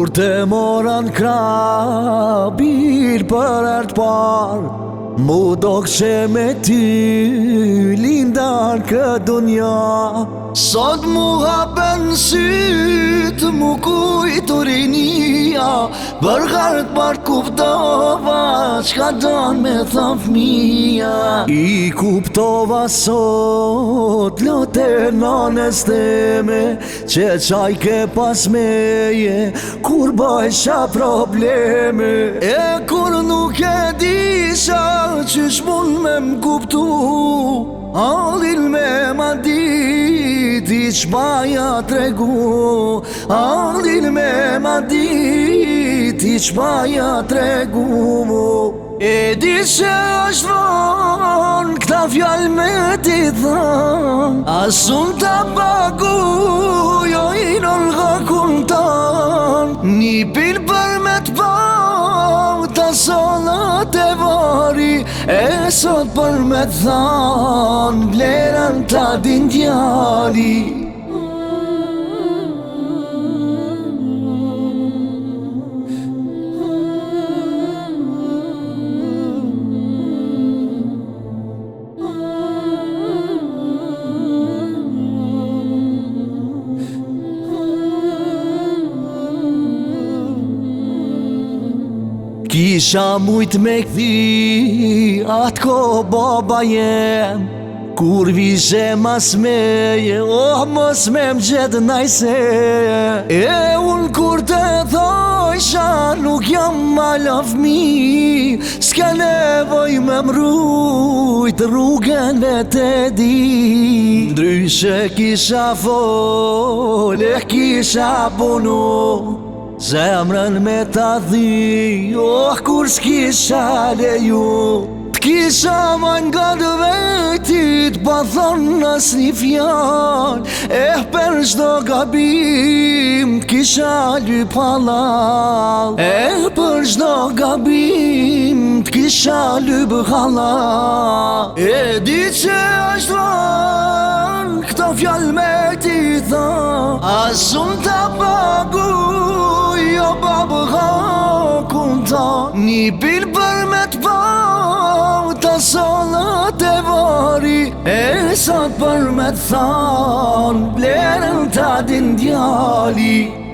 te moran krah bir për ert par, mu do që me ty lindar këtë dunja. Sot mu hapen syt, mu kujtu rinia, për hartë part kuptova qka don me tha fmija. I kuptova sot lote nanes teme, që qaj ke pas meje kur bajsha probleme. E kur nuk e disha qysh mun me m'kuptu, allin me ma dit i qmaja tregu, allin me ma dit i qmaja tregu. E di që është vonë këta fjall me ti than, asun ta pagu jo i nolga kuntan. Një pil për me t'pa ta solat e vari, e sot për me t'than vlerën ta din djali. Kisha mujt me kthi atë ko baba jem, kur vishe mas meje, oh mos me m'gjet najse. E unë kur te thojsha nuk jam mala fmi, s'ka nevoj me mrujt rrugën vete di. Ndryshe kisha fol, e kisha punu, zemrën me ta dhi, oh kur s'kisha leju. T'kisha ma nga dë vetit, pa thonë as një fjall, për çdo gabim t'kisha lyp halal. Për çdo gabim t'kisha lyp halal. E di që është vanë këto fjall me ti tha, asun ta pagu jo babë kunta. Një pil për me t'pa ta solat e vari, e sot për me t'than vlerën ta din djali.